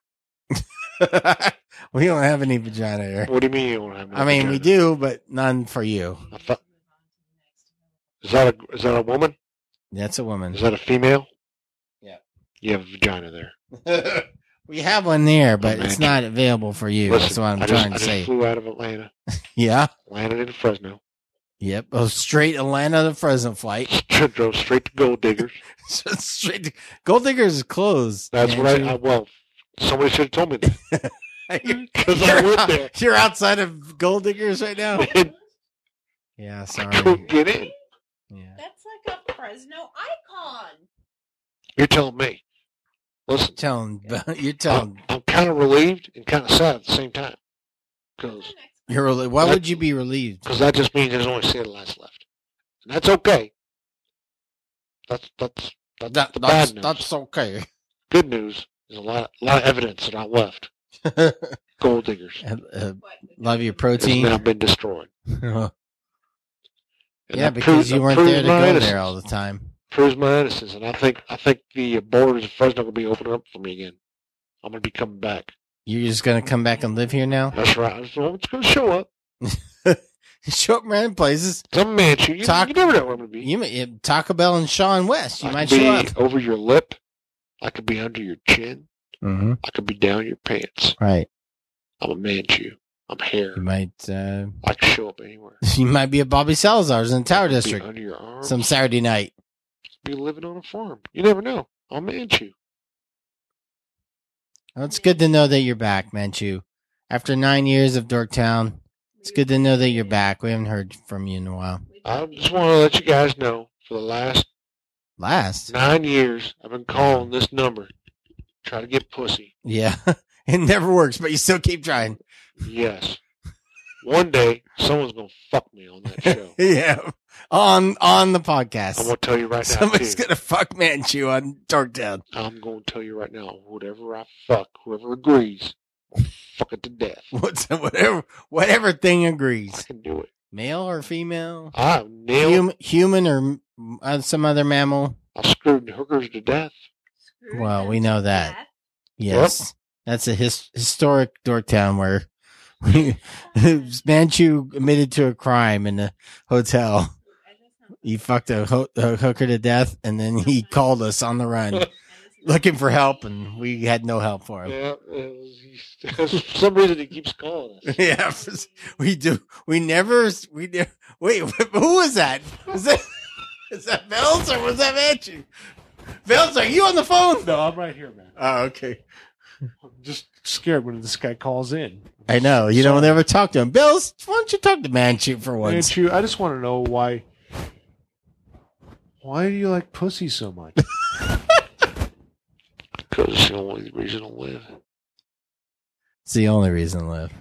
We don't have any vagina here. What do you mean you don't have no I mean, vagina? we do, but none for you. I thought, is that a woman? That's a woman. Is that a female? Yeah. You have a vagina there. We have one there, but Oh, it's man. not available for you. Listen, That's what I'm I trying to just say. flew out of Atlanta, Yeah. landed in Fresno, Yep. Oh, straight Atlanta to Fresno flight. drove straight to Gold Diggers. Straight to, Gold Diggers is closed. That's what Manchu. well, somebody should have told me that. Because I You're went out- there. You're outside of Gold Diggers right now. And Yeah, I sorry. couldn't get in. Yeah. That's like a Fresno icon. You're telling me. Listen, You're telling. I'm kind of relieved and kind of sad at the same time. Because Why would you be relieved? that just means there's only satellites left. And that's okay. That's the bad news. That's okay. Good news is a lot of evidence that I left. Gold Diggers. Love your It's protein. now been destroyed. Yeah, And that because proves- you that weren't proves there to my go innocence. there all the time. Proves my innocence, and I think the borders of Fresno will be opening up for me again. I'm gonna be coming back. You're just gonna come back and live here now? That's right. So it's gonna show up. Show up random places. Some Manchu. You never know where I'm gonna be. Taco Bell and Sean West. You I might could show be up. over your lip. I could be under your chin. Mm-hmm. I could be down your pants. Right. I'm a Manchu. I'm hair. You might. I can show up anywhere. You might be at Bobby Salazar's in the Tower Be District under your arm. some Saturday night. Be living on a farm. You never know. I'm Manchu. Well, it's good to know that you're back, Manchu. After 9 years of Dorktown, it's good to know that you're back. We haven't heard from you in a while. I just want to let you guys know for the last Last? 9 years, I've been calling this number. Try to get pussy. Yeah. It never works, but you still keep trying. Yes. One day, someone's going to fuck me on that show. Yeah. On the I'm podcast. going to tell you right now, Somebody's too. going to fuck Manchu on Dorktown. I'm going to tell you right now, whatever I fuck, whoever agrees, I'll fuck it to death. Whatever thing I agrees. can do it. Male or female? I nailed. Human or some other mammal? I screwed hookers to death. Well, we know that. Yes. That's a historic Dorktown where Manchu admitted to a crime in a hotel. He fucked a hooker to death, and then he called us on the run looking for help, and we had no help for him. Yeah, for some reason he keeps calling us. Yeah, we do. We never. Wait, who was that? Is that Bells or was that Manchu? Bells, are you on the phone? No, I'm right here, man. Oh, okay. I'm just scared when this guy calls in. I know. You don't ever talk to him. Bells, why don't you talk to Manchu for once? Manchu, I just want to know why. Why do you like pussy so much? Because it's the only reason to live. It's the only reason to live.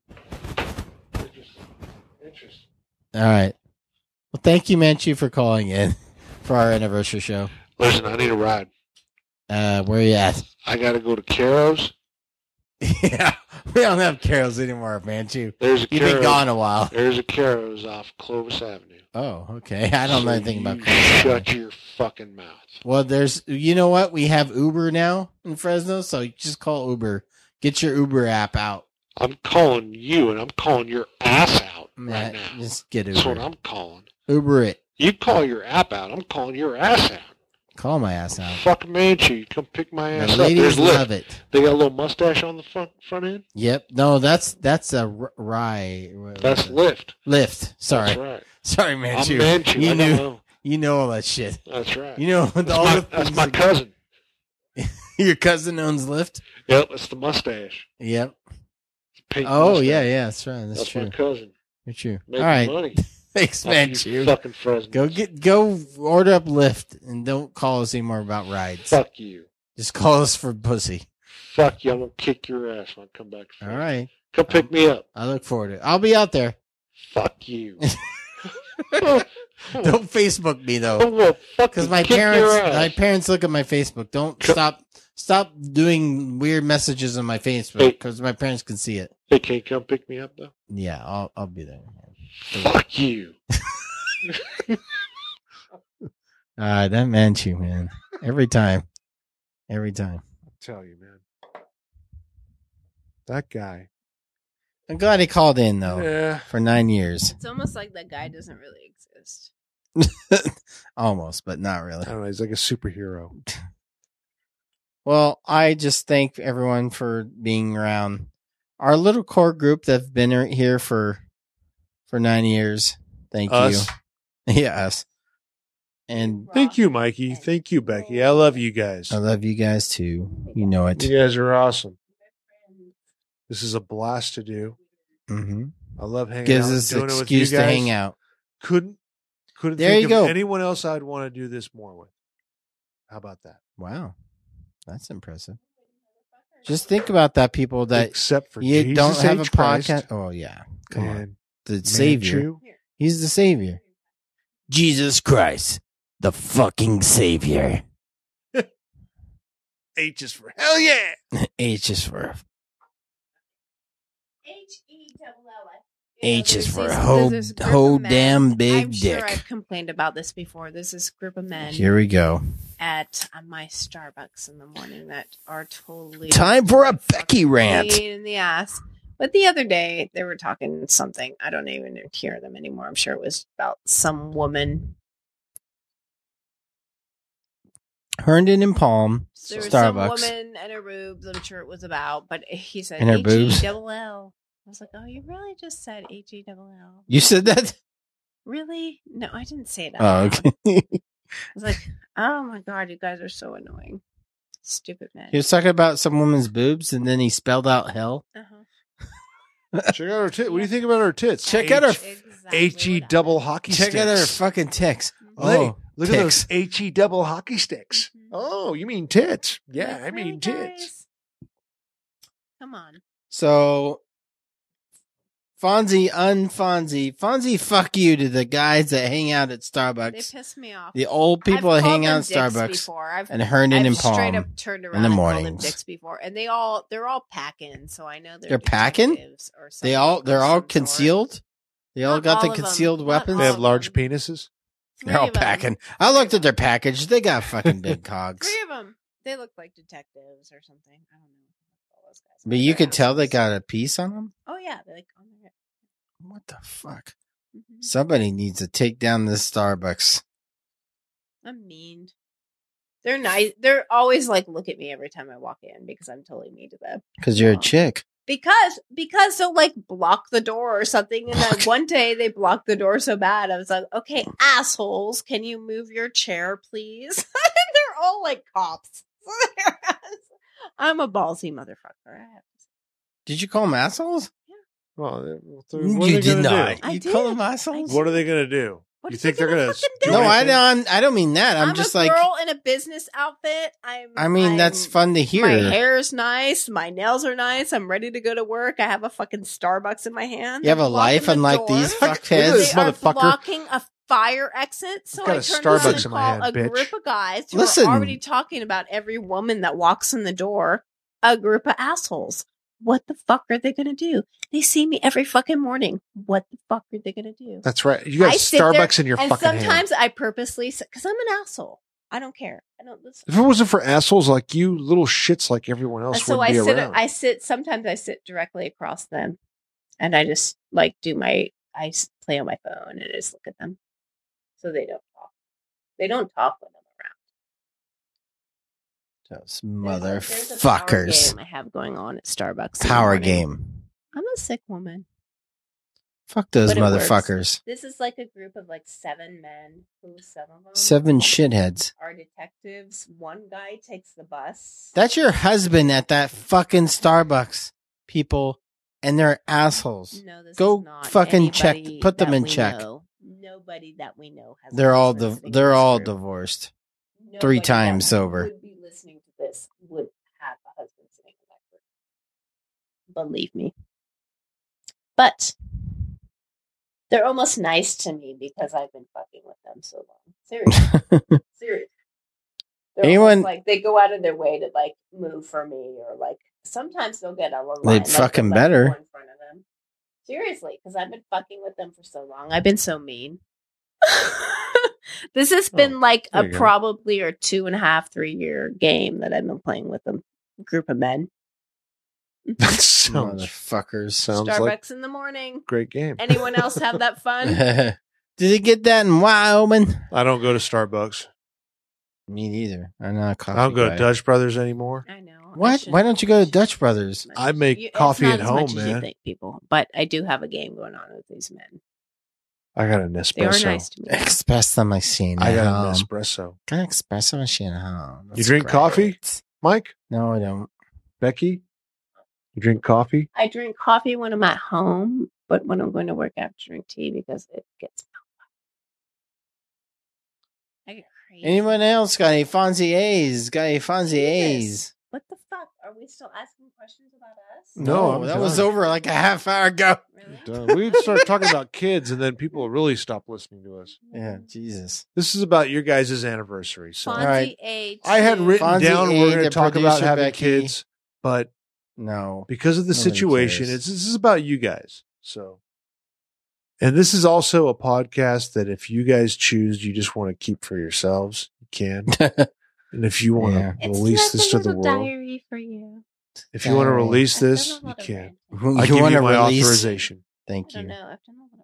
Interesting. All right. Well, thank you, Manchu, for calling in for our anniversary show. Listen, I need a ride. Where you at? I got to go to Caro's. Yeah, we don't have carols anymore, Manchu. There's a You've Caro's. been gone a while. There's a Caro's off Clovis Avenue. Oh, okay. I don't know anything about you carols. Shut your fucking mouth. Well, you know what? We have Uber now in Fresno, so you just call Uber. Get your Uber app out. I'm calling you, and I'm calling your ass out right now. Just get That's what Uber. I'm calling. Uber it. You call your app out. I'm calling your ass out. Call my ass out. Fuck Manchu. You come pick my The ass up. ladies There's Lyft. love it. They got a little mustache on the front end. Yep. No, that's a rye. That's Lyft. Lyft. Sorry. That's right. Sorry, I'm Manchu. Manchu. You I knew. know. You know all that shit. That's right. You know That's all my, the that's things my that- cousin. Your cousin owns Lyft. Yep, it's the mustache. Yep. Pink Oh mustache. yeah, that's right. That's That's true. my cousin. You're true. Making All right. money. Thanks, Off you Manchu. fucking Fresno. Go order up Lyft and don't call us anymore about rides. Fuck you. Just call us for pussy. Fuck you. I'm gonna kick your ass when I come back. to All Fresno. right. Come pick me up. I look forward to it. I'll be out there. Fuck you. Don't Facebook me though, I'm gonna fucking because my kick your ass. parents look at my Facebook. Don't Co- stop Stop doing weird messages on my Facebook Hey. because my parents can see it. Hey, can you come pick me up, though? Yeah, I'll be there. Fuck you. That meant you, man. Every time. Every time. I'll tell you, man. That guy. I'm glad he called in, though, Yeah. for 9 years. It's almost like that guy doesn't really exist. Almost, but not really. I don't know. He's like a superhero. Well, I just thank everyone for being around. Our little core group that's been here for 9 years. Thank Us. you. Yeah, us. And Thank you, Mikey. Thank you, Becky. I love you guys. I love you guys too. You know it. You guys are awesome. This is a blast to do. Mm-hmm. I love hanging Gives out. us and an doing it with you excuse to guys. hang out. Couldn't There think you of go. anyone else I'd want to do this more with. How about that? Wow. That's impressive. Just think about that, people that Except for you Jesus don't have a H. Christ podcast. Oh, yeah. Come on. and The Savior. Manchu. He's the Savior. Jesus Christ, the fucking Savior. H is for hell yeah. H is for H-E-double-L. H is for There's ho this group ho of men. damn big I'm dick. sure I've complained about this before. There's this group of men Here we go. at my Starbucks in the morning that are totally Time for a Becky rant. pain in the ass. But the other day they were talking something. I don't even hear them anymore. I'm sure it was about some woman. Herndon and Palm, There was some Starbucks. woman and her boobs. I'm sure it was about. But he said And her boobs? H-E-double-L. I was like, oh, you really just said H-E-double-L. You said that? Really? No, I didn't say that. Oh, okay. I was like, oh my God, you guys are so annoying. Stupid men. He was talking about some woman's boobs, and then he spelled out hell. Uh-huh. Check out her tits. What do you think about her tits? Check out her Exactly H-E what I- double hockey Check sticks. out her fucking ticks. Hey, Oh, look at ticks. those H-E double hockey sticks. Mhm. Oh, you mean tits. Yeah, Like, I mean really, tits. guys? Come on. So, Fonzie, Fonzie, fuck you to the guys that hang out at They Starbucks. piss me off. The old people I've that hang called out at them dicks Starbucks. before. I've And Herndon and straight up Palm. turned the around and called them mornings. dicks before, and they're all packing. So I know They're packing? detectives or They're something all of some sort. concealed? They all Not got the all of them. concealed Not weapons? all They have of large them. penises. Three They're all of them. packing. I looked at their package. They got fucking big cogs. Three of them. They look like detectives or something. I don't know. All those guys. But you They're could tell they assholes. got a piece on them? Oh yeah, they're like on their. What the fuck? Mhm. Somebody needs to take down this Starbucks. I'm mean. They're nice. They're always like look at me every time I walk in because I'm totally mean to them. Because you're a Oh. chick. Because they'll like block the door or something. And then one day they blocked the door so bad. I was like, okay, assholes, can you move your chair, please? And they're all like cops. I'm a ballsy motherfucker. I have to say. Did you call them assholes? Well, what are You they did gonna not. do? I You did. call them assholes? What are they going to do? What You is think they they're gonna going to fucking do do? No, anything? I don't mean that. I'm just a like, girl in a business outfit. I mean, that's fun to hear. My hair's nice. My nails are nice. I'm ready to go to work. I have a fucking Starbucks in my hand. You have a They're life blocking the unlike door. these Look at fuckheads. this They are motherfucker. blocking a fire exit. So I've got I a turned Starbucks around and in my called hand, a bitch. group of guys who Listen. are already talking about every woman that walks in the door. A group of assholes. What the fuck are they going to do? They see me every fucking morning. What the fuck are they going to do? That's right. You got I sit there, Starbucks in your and fucking hand. sometimes I purposely, because I'm an asshole. I don't care. I don't listen. If it wasn't for assholes like you, little shits like everyone else So wouldn't I be sit. around. Sometimes I sit directly across them, and I just like play on my phone and I just look at them, so they don't talk. They don't talk when I'm Those around. There's a power motherfuckers. game I have going on at Starbucks. in the Power morning. game. I'm a sick woman. Fuck those But it works. motherfuckers. This is like a group of like 7 men. Who's 7 of them? 7 shitheads. Are detectives. One guy takes the bus. That's your husband at that fucking Starbucks, people, and they're assholes. No, this Go is not fucking check. anybody Put them that in we check. know. Nobody that we know has. They're all husbands sitting in they're this all group. divorced. Nobody 3 that times sober. Would be listening to this would have a husband sitting in that group. Believe me. But they're almost nice to me because I've been fucking with them so long. Seriously. Seriously. They're Anyone- almost like they go out of their way to like move for me, or like sometimes they'll get a line. They'd fucking let me better. go in front of them. Seriously, because I've been fucking with them for so long. I've been so mean. This has been like there a you go. probably or 2.5, 3 year game that I've been playing with a group of men. That sounds Motherfuckers. sounds Starbucks like in the morning. a great game. Anyone else have that fun? Did he get that in Wyoming? I don't go to Starbucks. Me neither. I'm not a coffee I don't go guy. to Dutch Brothers anymore. I know. I What? should- Why don't you go to Dutch Brothers? I make It's coffee not at as home, much as you man. think, people, but I do have a game going on with these men. I got an They are espresso. nice to me. Espresso machine. I got at an home. espresso. Got an espresso machine at home. You That's drink great. coffee? Mike, No, I don't. Becky, you drink coffee? I drink coffee when I'm at home, but when I'm going to work, I have to drink tea because it gets. I get crazy. Anyone else got any Fonzie A's? Got any Fonzie A's? Jesus. What the fuck? Are we still asking questions about us? No, I'm that was done. over like a half hour ago. Really? We'd start talking about kids, and then people really stop listening to us. Yeah, Jesus. This is about your guys' anniversary. So Fonzie All right. A. I had written Fonzie down A, we're going to the talk about producer, having Becky. kids, but No. because of the Nobody situation, cares. this is about you guys. So, and this is also a podcast that if you guys choose, you just want to keep for yourselves, you can. And if you want Yeah. to release this to the world, diary for you. if you want to Diary. release I've done this, a you lot of can. ranting. I give wanna you my authorization. Thank I don't you. know. I've done a lot of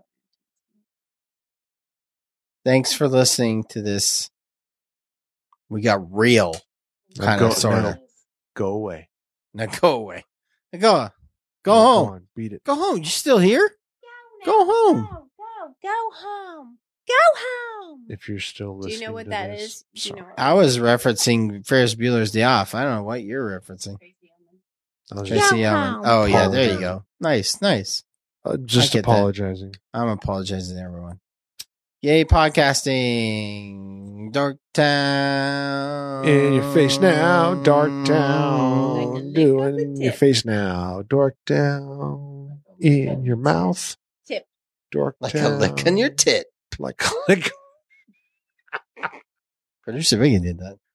Thanks for listening to this. We got real. Kind Go- of, sort no. of. Go away. Now go away. Now go. No, Go home. on, beat it. Go home. You still here? Go home. Go home. Go home. If you're still Do listening, you know what to that this, is? Do you know sorry. what I was referencing Ferris Bueller's Day Off. I don't know what you're referencing. Crazy Element? I was just, Tracy Go Ullman. home. Oh yeah, there you Apologize. go. Nice, nice. just I get that. apologizing. I'm apologizing to everyone. Yay, podcasting. Dark Town. In your face now, dark Like town. a lick of Doing the in your tip. face now, dark town. In your mouth, Tip. dark Like town. a lick on your tit. Like a lick. Producer Biggie did that.